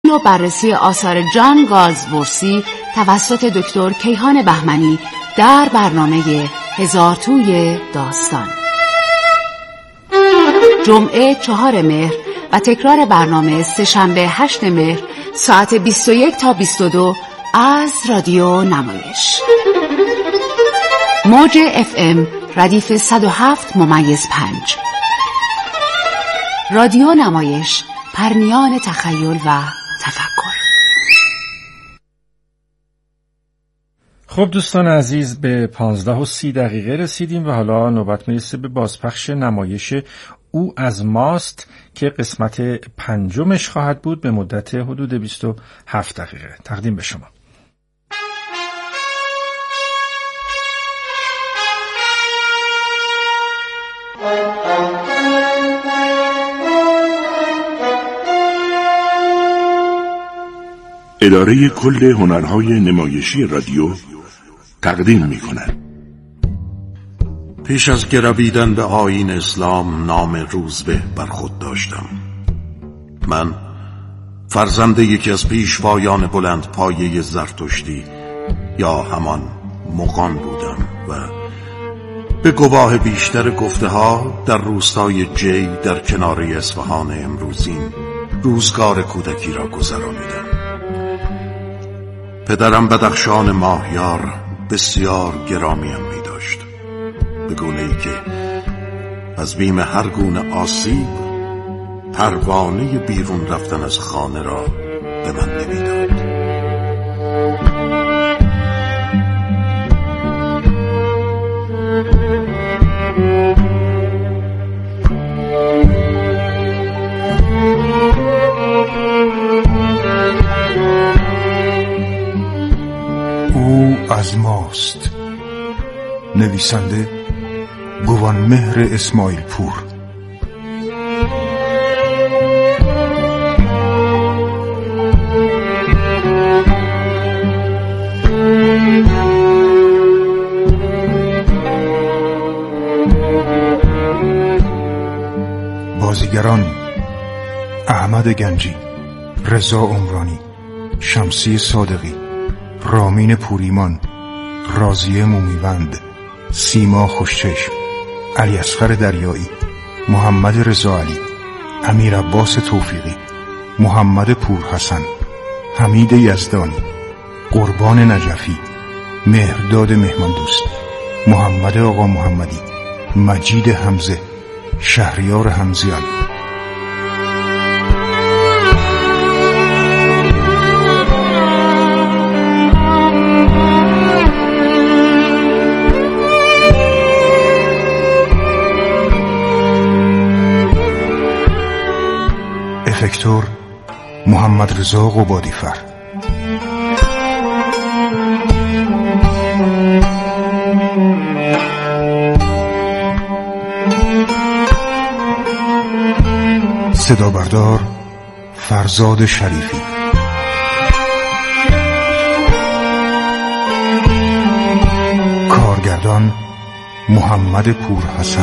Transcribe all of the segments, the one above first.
و بررسی آثار جان گالزورسی توسط دکتر کیهان بهمنی در برنامه هزار توی داستان. جمعه 4 مهر و تکرار برنامه سه‌شنبه 8 مهر ساعت 21 تا 22 از رادیو نمایش. موج FM ردیف 107.5. رادیو نمایش، پرنیان تخیل و تفکر. خب دوستان عزیز، به 15:30 رسیدیم و حالا نوبت میرسه به بازپخش نمایش او از ماست که قسمت 5 خواهد بود به مدت حدود 27 دقیقه. تقدیم به شما. اداره کل هنرهای نمایشی رادیو تقدیم می‌کند. پیش از گرویدن به آیین اسلام نام روزبه بر خود داشتم. من فرزند یکی از پیشوایان بلند پایه زرتشتی یا همان مغان بودم و به گواه بیشتر گفته ها در روستای جی در کنار اصفهان امروزین روزگار کودکی را گذرانیدم. پدرم بدخشان ماهیار بسیار گرامیم می داشت، به گونه‌ای که از بیم هر گونه آسیب پروانه بیرون رفتن از خانه را به من نمیداد. او از ماست. نویسنده گوانمهر اسماعیل پور. بازیگران: احمد گنجی، رضا عمرانی، شمسی صادقی، رامین پوریمان، راضیه مومیوند، سیما خوشچشم، علی اصغر دریایی، محمد رضا علی، امیر عباس توفیقی، محمد پورحسن، حمید یزدانی، قربان نجفی، مهرداد مهماندوست، محمد آقا محمدی، مجید حمزه، شهریار حمزیان. افکتور: محمد رضا قبادیفر. صدا بردار: فرزاد شریفی. کارگردان: محمد پورحسن.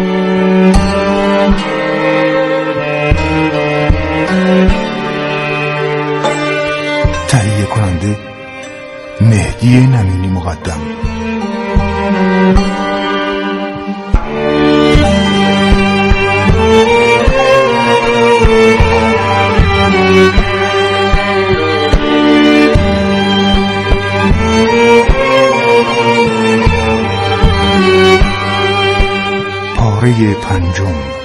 تهیه کننده: مهدی نمینی مقدم. پاره 5.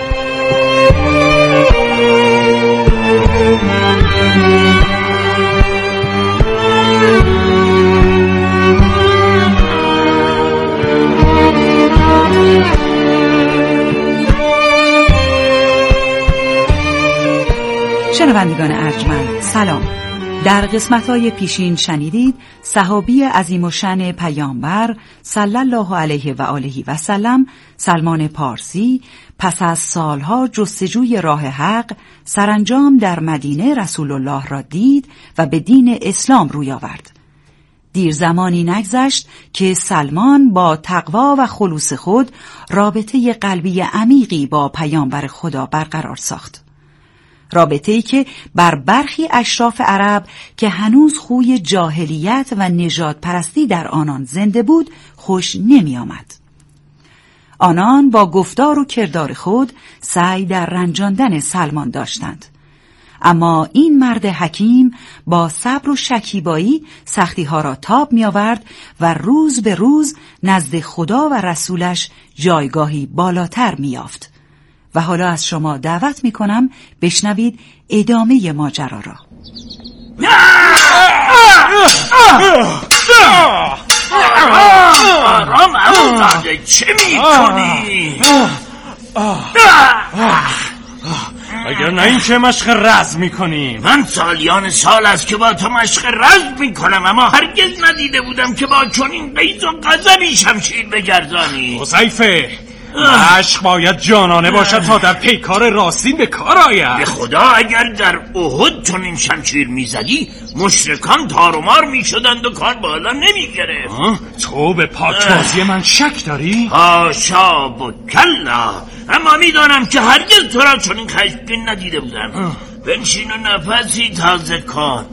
شنوندگان ارجمند، سلام. در قسمت‌های پیشین شنیدید صحابی عظیم الشأن پیامبر صلی الله علیه و آله و سلم، سلمان پارسی، پس از سالها جستجوی راه حق سرانجام در مدینه رسول الله را دید و به دین اسلام روی آورد. دیر زمانی نگذشت که سلمان با تقوا و خلوص خود رابطه قلبی عمیقی با پیامبر خدا برقرار ساخت. رابطه‌ای که بر برخی اشراف عرب که هنوز خوی جاهلیت و نژاد پرستی در آنان زنده بود خوش نمی آمد. آنان با گفتار و کردار خود سعی در رنجاندن سلمان داشتند. اما این مرد حکیم با صبر و شکیبایی سختی‌ها را تاب می‌آورد و روز به روز نزد خدا و رسولش جایگاهی بالاتر می‌یافت. و حالا از شما دعوت می‌کنم بشنوید ادامه ماجرا را. آرام عموزاده، چه می‌کنی؟ اگر نه این که مشق رزم میکنیم. من سالیان سال است که با تو مشق رزم میکنم، اما هرگز ندیده بودم که با چنین غیظ و غضبی شمشیر بگردانی. حذیفه، مشق باید جانانه باشد تا در پیکار راستین به کار آید. به خدا اگر در احد چنین شمشیر میزدی مشرکان تارومار میشدند و کار بالا نمیگرفت. تو به پاکبازی من شک داری؟ حاشا و کلا، اما میدانم که هرگز تو را چنین خشمگین ندیده بودم. بنشین و نفسی تازه کن.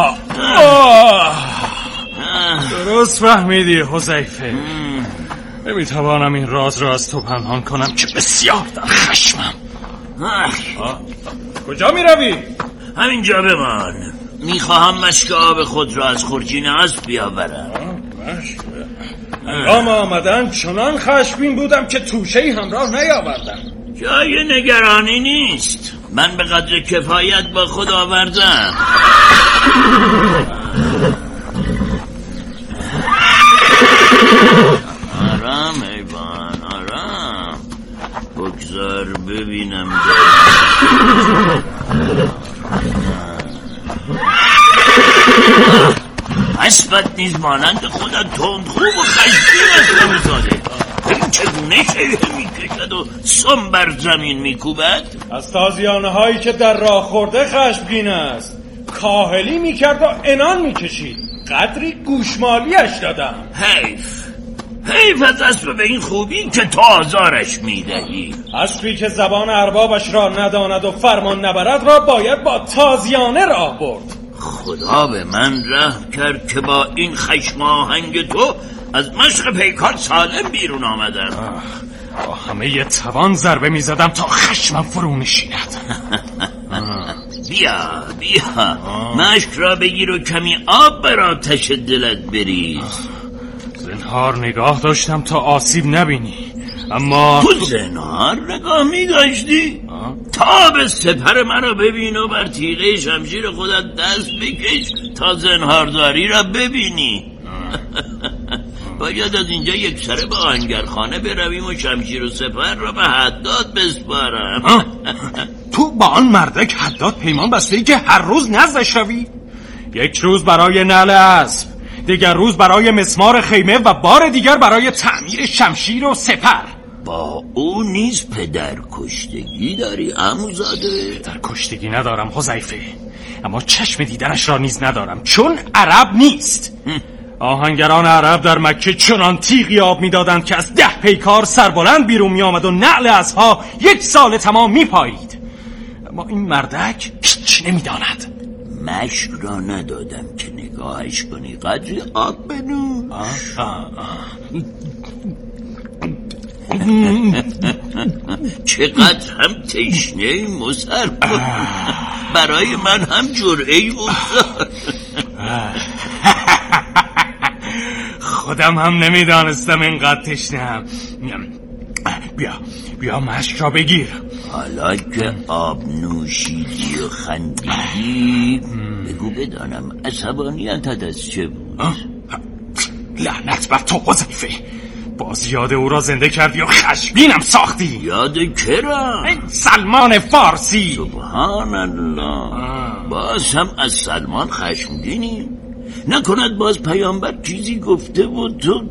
درست فهمیدی حذیفه. نمیتوانم این راز را از تو پنهان کنم که بسیار در خشمم. کجا میروی؟ همینجا بمان. میخواهم مشک آب خود را از خورجین اسب بیاورم. هنگام آمدن چنان خشمگین بودم که توشه‌ای همراه نیاوردم. جای نگرانی نیست، من به قدر کفایت با خود آوردم. آرام حیوان، آرام. بگذار ببینم اسبت نیز مانند خودت تندخو و خشمگین است نمیزاده. این چگونه شیه میکشد و سم بر زمین میکوبد؟ از تازیانه هایی که در راه خورده خشمگین است. کاهلی میکرد و عنان میکشید. قدری گوشمالیش دادم. حیف از اسب به این خوبی که تو آزارش میدهی. اسبی که زبان اربابش را نداند و فرمان نبرد را باید با تازیانه راه برد. خدا به من رحم کرد که با این خشم آهنگ تو از مشق پیکار سالم بیرون آمدم. با همه توان ضربه میزدم تا خشمم فرو نشیند. بیا مشک را بگیر و کمی آب بر آتش دلت بریز. زنهار نگاه داشتم تا آسیب نبینی، اما تو زنهار نگاه می داشتی؟ تا به سپر مرا ببین و بر تیغه شمشیر خودت دست بکش تا زنهارداری را ببینی. باید از اینجا یک سره به آهنگرخانه برویم و شمشیر و سپر را به حداد بسپارم. تو با آن مردک حداد پیمان بسته که هر روز نزدش روی؟ یک روز برای نعل اسب، دیگر روز برای مسمار خیمه و بار دیگر برای تعمیر شمشیر و سپر. با او نیز پدر کشتگی داری عموزاده؟ پدر کشتگی ندارم حذیفه، اما چشم دیدنش را نیز ندارم چون عرب نیست. آهنگران عرب در مکه چنان تیغی آب میدادند که از 10 پیکار سربلند بیرون می آمد و نعل اسبها 1 سال تمام می پایید. اما این مردک هیچ نمیداند. مشک را ندادم که نگاهش کنی، قدری آب بنوش. چقدر هم تشنه مسر، برای من هم جرعه‌ای بگذار. خودم هم نمیدانستم اینقدر تشنه‌ام. بیا مشک را بگیر. حالا که آب نوشیدی و خندیدی بگو بدانم عصبانیتت از چه بود؟ لعنت بر تو حذیفه، باز یاد او را زنده کردی و خشمگینم ساختی. یاد که را؟ سلمان فارسی. سبحان الله، باز هم از سلمان خشمگینی؟ نکند باز پیامبر چیزی گفته بود تو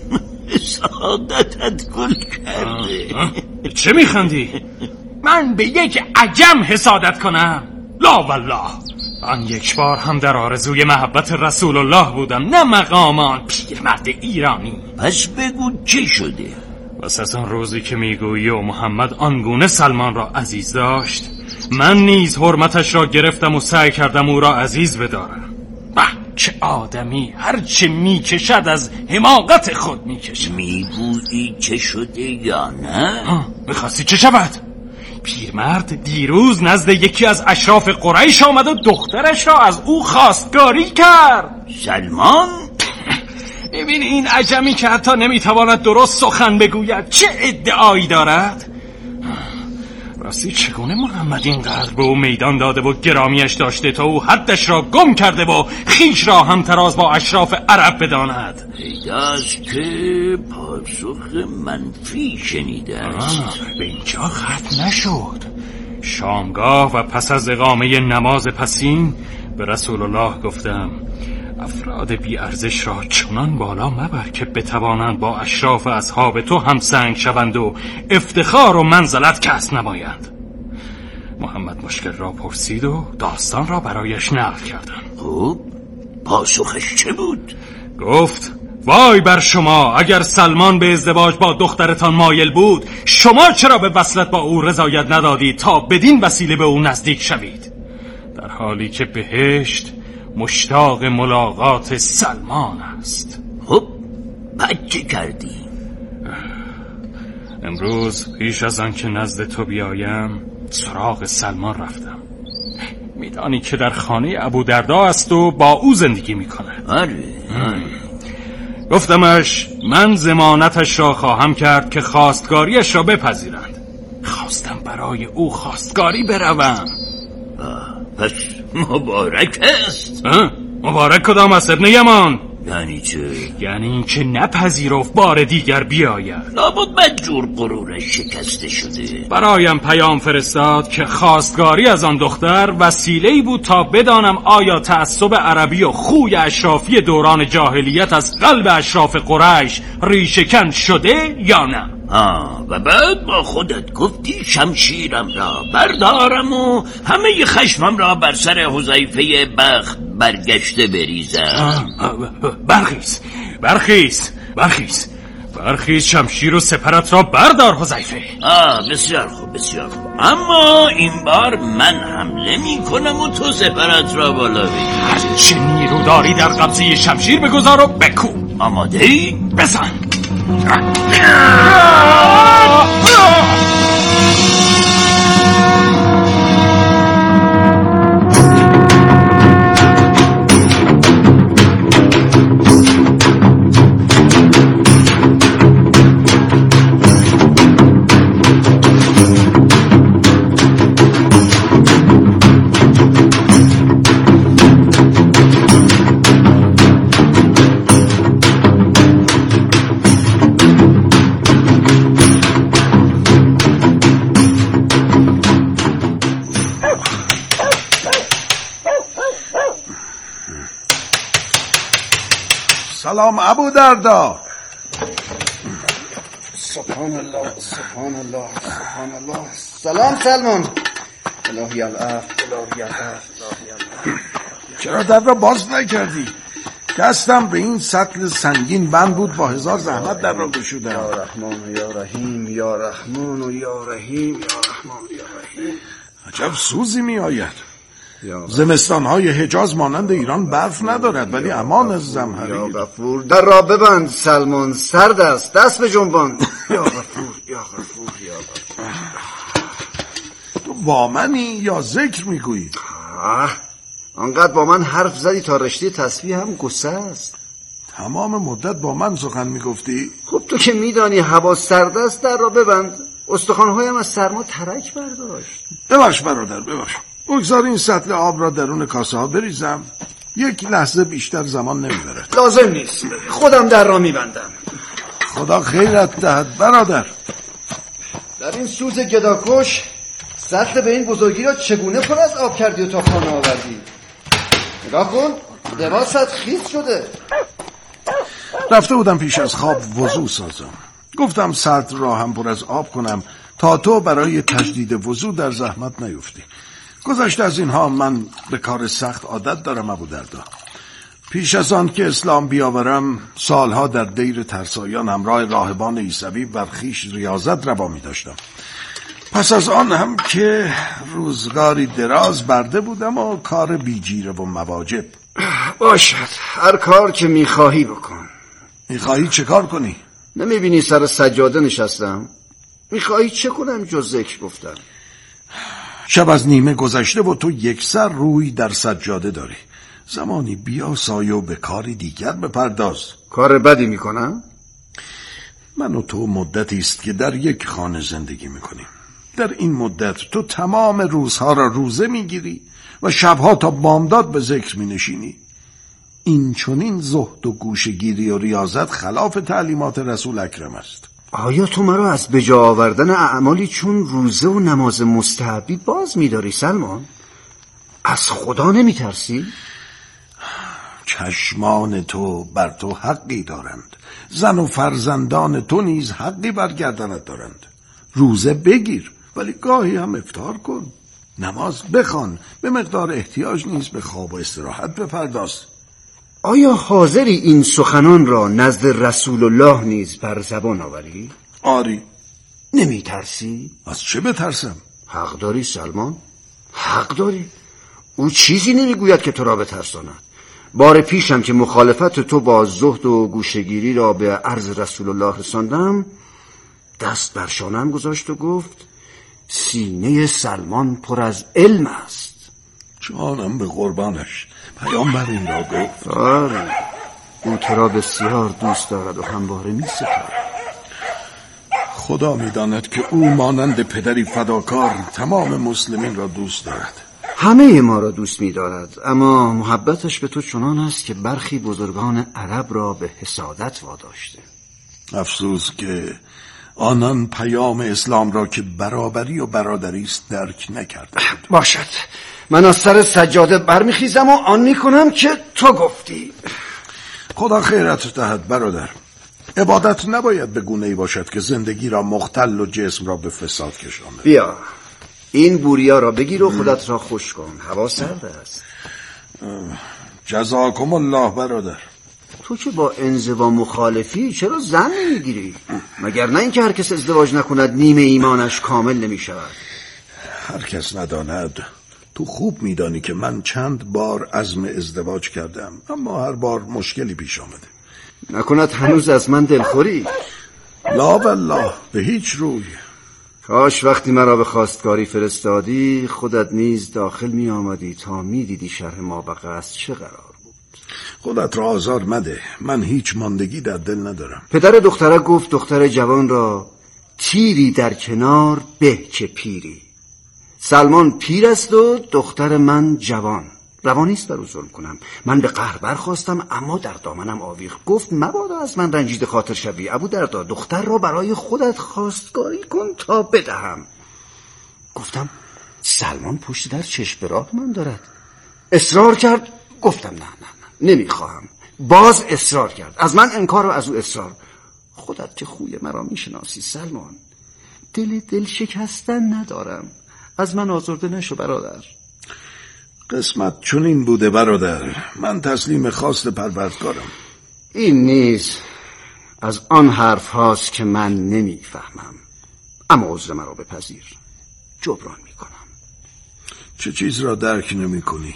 سعادتت گل کرده. چه میخندی؟ من به یک عجم حسادت کنم؟ لا والله، آن یک بار هم در آرزوی محبت رسول الله بودم، نه مقامان پیرمرد ایرانی. پس بگو چه شده؟ پس از آن روزی که میگویی و محمد آنگونه سلمان را عزیز داشت، من نیز حرمتش را گرفتم و سعی کردم او را عزیز بدارم. چه آدمی هر چه میکشد از حماقت خود میکشد. میگویی چه شده یا نه؟ میخواستی چه شود؟ پیرمرد دیروز نزد یکی از اشراف قریش آمد و دخترش را از او خواستگاری کرد. سلمان؟ ببین این عجمی که حتی نمیتواند درست سخن بگوید چه ادعایی دارد. راستی چگونه محمد اینقدر به او میدان داده و گرامیش داشته تا او حدش را گم کرده و خیش را همتراز با اشراف عرب بداند؟ پیداست که پاسخ منفی شنیده است. به اینجا ختم نشد. شامگاه و پس از اقامه نماز پسین به رسول الله گفتم افراد بی ارزش را چنان بالا مبر که بتوانند با اشراف اصحاب تو همسنگ شوند و افتخار و منزلت کسب نمایند. محمد مشکل را پرسید و داستان را برایش نقل کردم. خب پاسخش چه بود؟ گفت وای بر شما، اگر سلمان به ازدواج با دخترتان مایل بود، شما چرا به وصلت با او رضایت ندادید تا بدین وسیله به او نزدیک شوید، در حالی که بهشت مشتاق ملاقات سلمان است. خب بعد چه کردی؟ امروز پیش از آن که نزد تو بیایم سراغ سلمان رفتم. میدانی که در خانه ابودردا است و با او زندگی میکنه. آره. گفتمش من ضمانتش را خواهم کرد که خواستگاریش را بپذیرند. خواستم برای او خواستگاری بروم. پس مبارک است. مبارک کدام است ابن یمان؟ یعنی چه؟ یعنی این که نپذیرفت بار دیگر بیاید. لابد بدجور غرورش شکسته شده. برایم پیام فرستاد که خواستگاری از آن دختر وسیله‌ای بود تا بدانم آیا تعصب عربی و خوی اشرافی دوران جاهلیت از قلب اشراف قریش ریشه‌کن شده یا نه. و بعد با خودت گفتی شمشیرم را بردارم و همه خشمم را بر سر حذیفه بخت برگشته بریزم. برخیز شمشیر و سپرت را بردار حذیفه. بسیار خوب بسیار خوب، اما این بار من حمله می کنم و تو سپرت را بالا بگیر. هرچه نیرو داری در قبضه شمشیر بگذار و بکوب. آماده ای؟ بزن. سلام ابودردا. سبحان الله سبحان الله سبحان الله. سلام سلمان. الهی العفو الهی العفو. چرا در را باز نکردی؟ دستم به این سطل سنگین بند بود، با هزار زحمت در را گشودم. یا رحمان یا رحیم یا رحمان و یا رحیم یا رحمان یا رحیم. عجب سوزی می آید. زمستان‌های حجاز مانند ایران برف ندارد ولی امان از زمهریر. یا غفور در را ببند سلمان، سرد است، دست به جنبان. یا غفور یا غفور یا غفور. تو با منی یا ذکر میگویی؟ آنقدر با من حرف زدی تا رشته تسبیح هم گسه است. تمام مدت با من سخن میگفتی؟ خب تو که میدانی هوا سرد است، در را ببند. استخوان‌هایم از سرما ترک برداشت. ببخش برادر ببخش. بگذار این سطل آب را درون کاسه ها بریزم، یک لحظه بیشتر زمان نمیبرد. لازم نیست، خودم در را میبندم. خدا خیرت دهد برادر. در این سوز گداکش سطل به این بزرگی را چگونه پر از آب کردی و تا خانه آوردی؟ نگاه کن، لباست خیس شده. رفته بودم پیش از خواب وضو سازم. گفتم سطل را هم پر از آب کنم تا تو برای تجدید وضو در زحمت نیفتی. گذشته از اینها من به کار سخت عادت دارم ابودردا. پیش از آن که اسلام بیاورم سالها در دیر ترسایان همراه راهبان عیسوی بر خویش ریاضت روا می داشتم. پس از آن هم که روزگاری دراز برده بودم و کار بیجیره و مواجب. باشد، هر کار که میخواهی بکن. میخواهی چه کار کنی؟ نمیبینی سر سجاده نشستم؟ میخواهی چه کنم جز ذکر گفتن؟ شب از نیمه گذشته و تو یک سر روی در سجاده داری. زمانی بیا سایه و به کاری دیگر بپرداز. کار بدی میکنم؟ من و تو مدتی است که در یک خانه زندگی میکنیم. در این مدت تو تمام روزها را روزه میگیری و شبها تا بامداد به ذکر مینشینی. این چنین زهد و گوشه‌گیری و ریاضت خلاف تعلیمات رسول اکرم است. آیا تو مرا از بجا آوردن اعمالی چون روزه و نماز مستحبی باز می‌داری سلمان؟ از خدا نمی‌ترسی؟ چشمان تو بر تو حقی دارند. زن و فرزندان تو نیز حقی بر گردنت دارند. روزه بگیر ولی گاهی هم افطار کن. نماز بخوان، به مقدار احتیاج نیز به خواب و استراحت بپرداز. آیا حاضری این سخنان را نزد رسول الله نیز بر زبان آوری؟ آری. نمی ترسی؟ از چه بترسم؟ حق داری سلمان، حق داری. او چیزی نمیگوید که تو را بترساند. بار پیشم که مخالفت تو با زهد و گوشه‌گیری را به عرض رسول الله رساندم، دست بر شانم گذاشت و گفت سینه سلمان پر از علم است. جانم به قربانش، پیامبر این را گفت. آره، او تو را بسیار دوست دارد و همواره می ستاید. خدا می داند که او مانند پدری فداکار تمام مسلمین را دوست دارد. همه ما را دوست می دارد، اما محبتش به تو چنان است که برخی بزرگان عرب را به حسادت واداشته. افسوس که آنان پیام اسلام را که برابری و برادری است درک نکردند. باشد، من از سر سجاده برمیخیزم و آن میکنم که تو گفتی. خدا خیرت دهد برادر. عبادت نباید به گونه‌ای باشد که زندگی را مختل و جسم را به فساد کشاند. بیا این بوریا را بگیر و خودت را خوش کن، هوا سرد است. جزاکم الله برادر. تو که با انزوا مخالفی چرا زن نمیگیری؟ مگر نه اینکه هر کس ازدواج نکند نیمه ایمانش کامل نمیشود؟ هر کس نداند. تو خوب میدانی که من چند بار عزم ازدواج کردم، اما هر بار مشکلی پیش آمده. نکند هنوز از من دلخوری؟ لا والله، به هیچ روی. کاش وقتی مرا به خواستگاری فرستادی خودت نیز داخل می آمدی تا می دیدی شرح مابقی از چه قرار بود. خودت را آزار مده، من هیچ ماندگی در دل ندارم. پدر دختره گفت دختر جوان را تیری در کنار به که پیری. سلمان پیر است و دختر من جوان. روانیست بر او ظلم کنم. من به قهر برخواستم اما در دامنم آویخت. گفت مبادا از من رنجیده خاطر شوی. ابو دردا، دختر را برای خودت خواستگاری کن تا بدهم. گفتم سلمان پشت در چشم راه من دارد. اصرار کرد. گفتم نه نمیخواهم. باز اصرار کرد. از من انکار و از او اصرار. خودت که خوی مرا میشناسی سلمان. دل شکستن ندارم. از من آزرده نشو برادر. قسمت چنین بوده برادر. من تسلیم خواست پروردگارم. این نیز از آن حرف هاست که من نمیفهمم، اما عذر مرا بپذیر، جبران میکنم. چه چیز را درک نمی کنی؟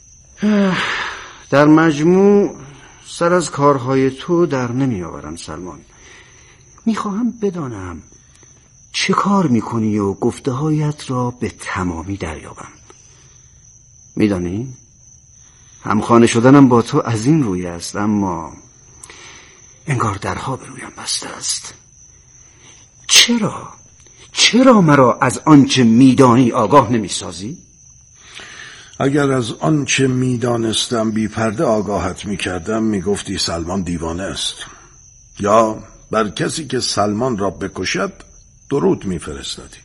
در مجموع سر از کارهای تو در نمی آورم سلمان. میخواهم بدانم چه کار میکنی و گفته هایت را به تمامی دریابم. میدانی؟ همخانه شدنم با تو از این روی است، اما انگار درها به رویم بسته است. چرا مرا از آنچه میدانی آگاه نمیسازی؟ اگر از آنچه میدانستم بی پرده آگاهت میکردم میگفتی سلمان دیوانه است، یا بر کسی که سلمان را بکشد درود میفرستادی.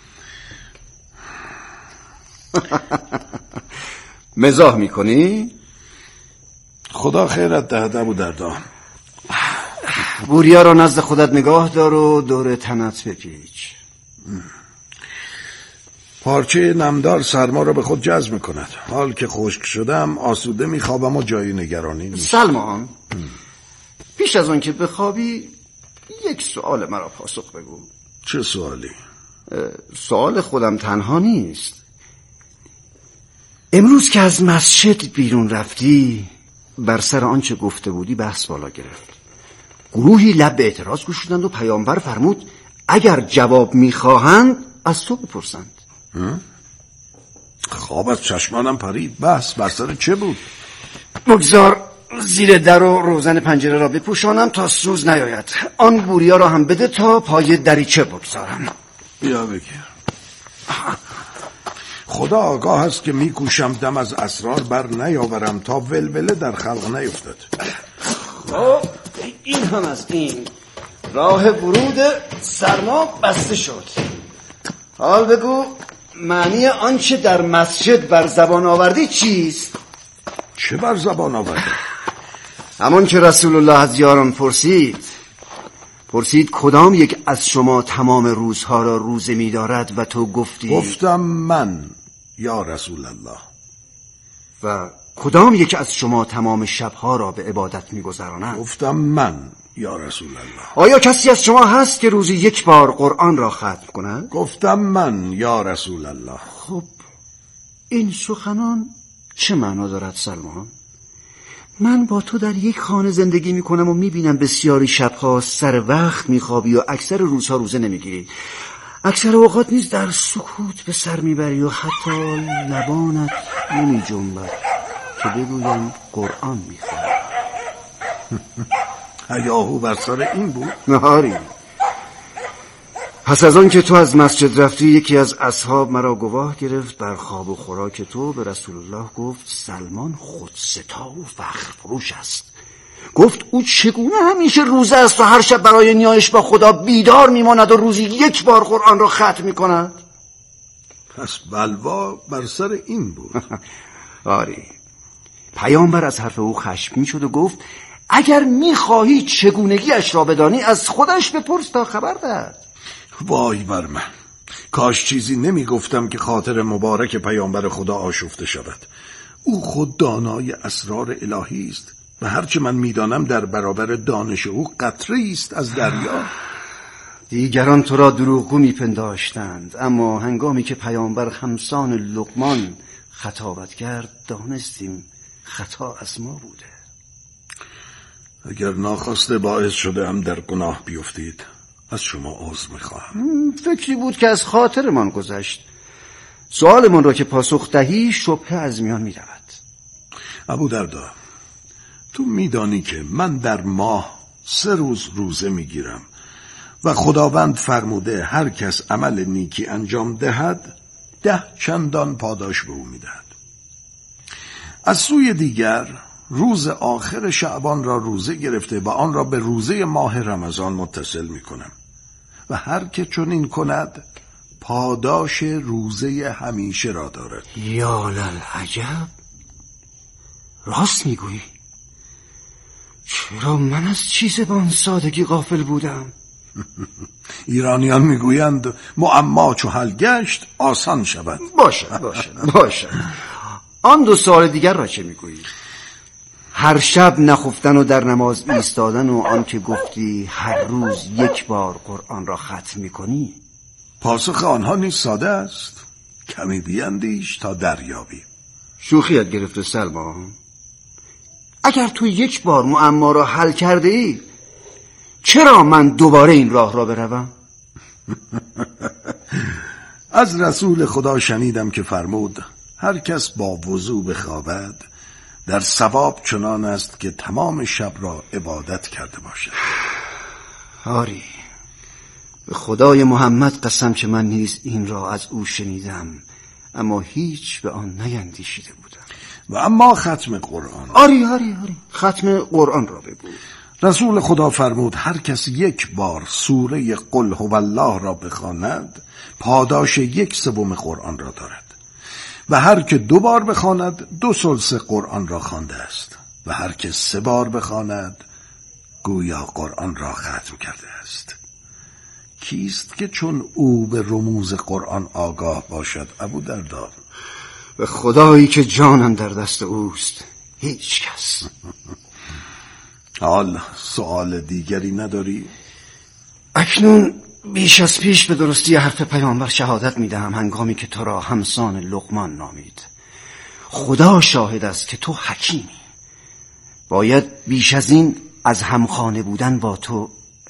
مزاح میکنی؟ خدا خیرت دهد ابو دردا. بوریا را نزد خودت نگاه دار و دور تنت بپیچ. پارچه نمدار سرما را به خود جذب می‌کند. حال که خشک شدم آسوده می‌خوابم و جایی نگرانی نیست. سلمان، پیش از آن که بخوابی یک سوال مرا پاسخ بگو. چه سوالی؟ سوال خودم تنها نیست. امروز که از مسجد بیرون رفتی بر سر آنچه گفته بودی بحث بالا گرفت. گروهی لب به اعتراض گشودند و پیامبر فرمود اگر جواب میخواهند از تو بپرسند. خواب از چشمانم پرید. بحث بر سر چه بود؟ بگذار زیر در و روزن پنجره را بپوشانم تا سوز نیاید. آن بوریا را هم بده تا پای دریچه بگذارم. بیا بگیر. خدا آگاه است که میکوشم دم از اسرار بر نیاورم تا ولوله در خلق نیفتد. این هم از این. راه ورود سرما بسته شد. حال بگو معنی آنچه در مسجد بر زبان آوردی چیست؟ چه بر زبان آوردی؟ همون که رسول الله از یاران پرسید کدام یک از شما تمام روزها را روزه می دارد و تو گفتم من یا رسول الله. و کدام یک از شما تمام شبها را به عبادت می گذراند؟ گفتم من یا رسول الله. آیا کسی از شما هست که روزی یک بار قرآن را ختم کند؟ گفتم من یا رسول الله. خب این سخنان چه معنا دارد سلمان؟ من با تو در یک خانه زندگی میکنم و میبینم بسیاری شبها سر وقت میخوابی و اکثر روزها روزه نمیگیری. اکثر اوقات نیز در سکوت به سر میبری و حتی لبانت نمیجنبد که بگویم قرآن میخوام. هیاهو بر سر این بود؟ نهاری. پس از آن که تو از مسجد رفتی یکی از اصحاب مرا گواه گرفت بر خواب و خوراک تو. به رسول الله گفت سلمان خودستا و فخر فروش است. گفت او چگونه همیشه روزه است و هر شب برای نیایش با خدا بیدار میماند و روزی یک بار قرآن را ختم میکند؟ پس بلوا بر سر این بود. آری. پیامبر از حرف او خشمگین شد و گفت اگر میخواهی چگونگیش را بدانی از خودش بپرس تا خبر دهد. وای بر من، کاش چیزی نمیگفتم که خاطر مبارک پیامبر خدا آشفته شود. او خود دانای اسرار الهی است و هرچه من میدانم در برابر دانش او قطره است از دریا. دیگران تو را دروغگو میپنداشتند، اما هنگامی که پیامبر همسان لقمان خطابت کرد دانستیم خطا از ما بوده. اگر ناخواسته باعث شده هم در گناه بیفتید از شما عذر میخواهم. فکری بود که از خاطرمان گذشت. سوالمان را که پاسخ دهی شبهه از میان میرود. ابودردا، تو میدانی که من در ماه 3 روز روزه میگیرم و خداوند فرموده هر کس عمل نیکی انجام دهد 10 چندان پاداش به او میدهد. از سوی دیگر روز آخر شعبان را روزه گرفته و آن را به روزه ماه رمضان متصل میکنم و هر که چنین کند پاداش روزه همیشه را دارد. یا للعجب، راست میگویی؟ چرا من از چیز با آن سادگی غافل بودم؟ ایرانیان میگویند معما چو حل گشت آسان شود. باشه. آن 2 سوال دیگر را چه میگویی؟ هر شب نخفتن و در نماز ایستادن و آن که گفتی هر روز 1 بار قرآن را ختم میکنی؟ پاسخ آنها نیز ساده است. کمی بیندیش تا دریابی. شوخیت گرفته سلمان؟ اگر تو 1 بار معما را حل کرده ای چرا من دوباره این راه را بروم؟ از رسول خدا شنیدم که فرمود هر کس با وضو بخوابد در ثواب چنان است که تمام شب را عبادت کرده باشد. آری، به خدای محمد قسم که من نیز این را از او شنیدم اما هیچ به آن نیندیشیده بودم. و اما ختم قرآن. آری ختم قرآن را بگو. رسول خدا فرمود هر کس 1 بار سوره قل هو الله را بخواند پاداش 1/3 قرآن را دارد و هر که 2 بار بخواند 2/3 قرآن را خوانده است و هر که 3 بار بخواند گویا قرآن را ختم کرده است. کیست که چون او به رموز قرآن آگاه باشد ابودردار؟ به خدایی که جانم در دست اوست هیچ کس. حال سؤال دیگری نداری؟ اکنون بیش از پیش به درستی حرف پیامبر شهادت میدهم هنگامی که تو را همسان لقمان نامید. خدا شاهد است که تو حکیمی. باید بیش از این از همخانه بودن با تو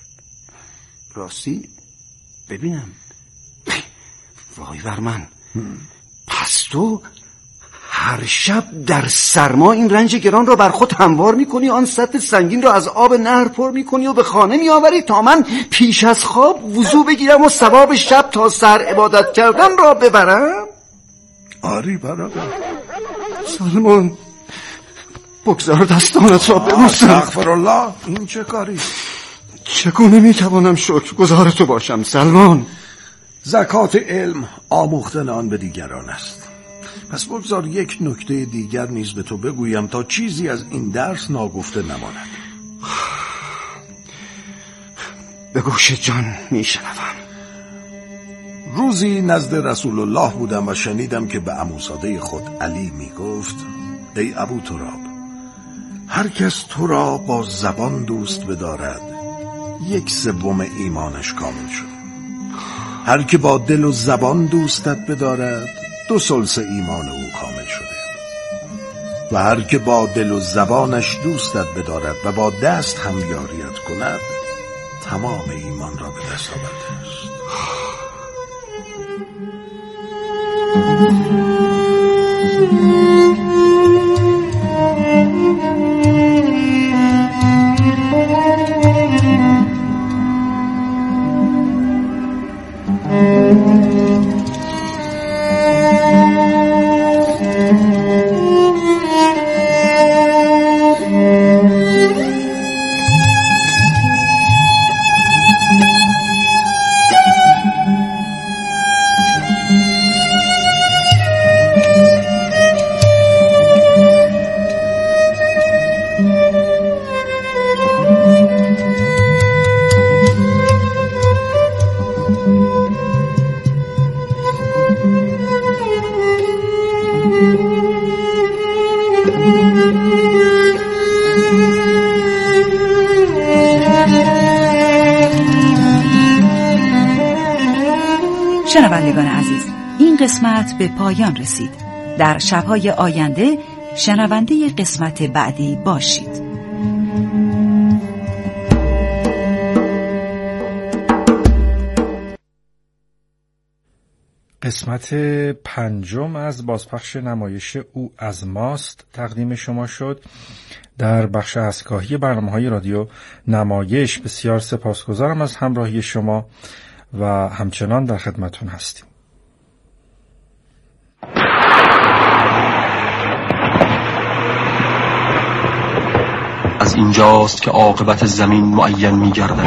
راستی ببینم. وای بر من. پس تو هر شب در سرما این رنج گران را بر خود هموار میکنی، آن سطل سنگین را از آب نهر پر میکنی و به خانه میآوری تا من پیش از خواب وضو بگیرم و ثواب شب تا سر عبادت کردن را ببرم؟ آری برادر. سلمان بگذار دستانت را ببوسم. استغفرالله، این چه کاری؟ چگونه میتوانم شکرگزار تو باشم سلمان؟ زکات علم آموختن آن به دیگران است. پس بگذار یک نکته دیگر نیز به تو بگویم تا چیزی از این درس ناگفته نماند. به گوش جان میشنوم. روزی نزد رسول الله بودم و شنیدم که به عموزاده خود علی میگفت: ای ابو تراب، هر کس تو را با زبان دوست بدارد 1/3 ایمانش کامل شد. هر که با دل و زبان دوستت بدارد 2/3 ایمان او کامل شده. و هر که با دل و زبانش دوستت بدارد و با دست هم یاریت کند تمام ایمان را به دست آورده است. شنوندگان عزیز، این قسمت به پایان رسید. در شب‌های آینده شنونده قسمت بعدی باشید. قسمت 5 از بازپخش نمایش او از ماست تقدیم شما شد. در بخش اسکاهی برنامه‌های رادیو نمایش بسیار سپاسگزارم از همراهی شما و همچنان در خدمتون هستیم. از اینجاست که عاقبت زمین معین می‌گردد.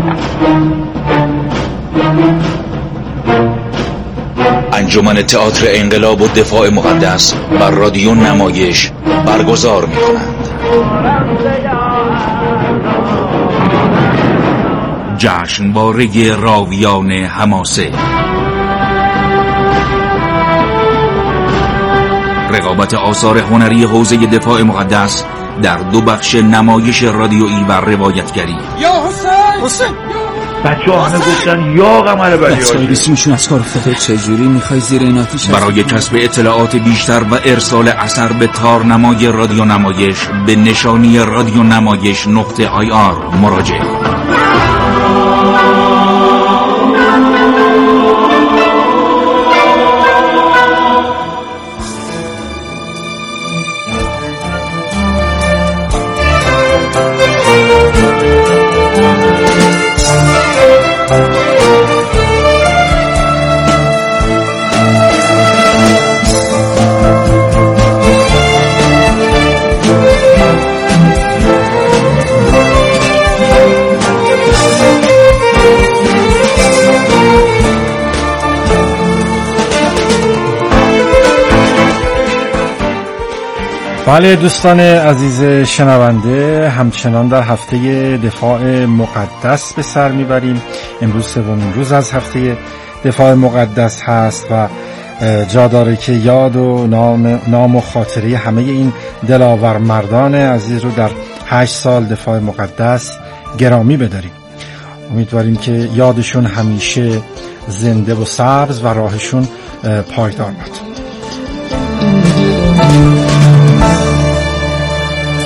انجمن تئاتر انقلاب و دفاع مقدس بر رادیو نمایش برگزار می‌کنند. جشنواره راویان حماسه، رقابت آثار هنری حوزه دفاع مقدس در 2 بخش نمایش رادیویی و روایتگری. یا حسین بچه ها همه گفتن یا قمر بلی بچه های ریسیمشون از کار افتاده. چجوری میخوای زیر این آتیش؟ برای کسب اطلاعات بیشتر و ارسال اثر به تارنمای رادیو نمایش به نشانی رادیو نمایش.ir مراجعه بله دوستان عزیز شنونده، همچنان در هفته دفاع مقدس به سر میبریم. امروز سومین روز از هفته دفاع مقدس هست و جا داره که یاد و نام و خاطره همه این دلاور مردان عزیز رو در 8 سال دفاع مقدس گرامی بداریم. امیدواریم که یادشون همیشه زنده و سبز و راهشون پایدار باد.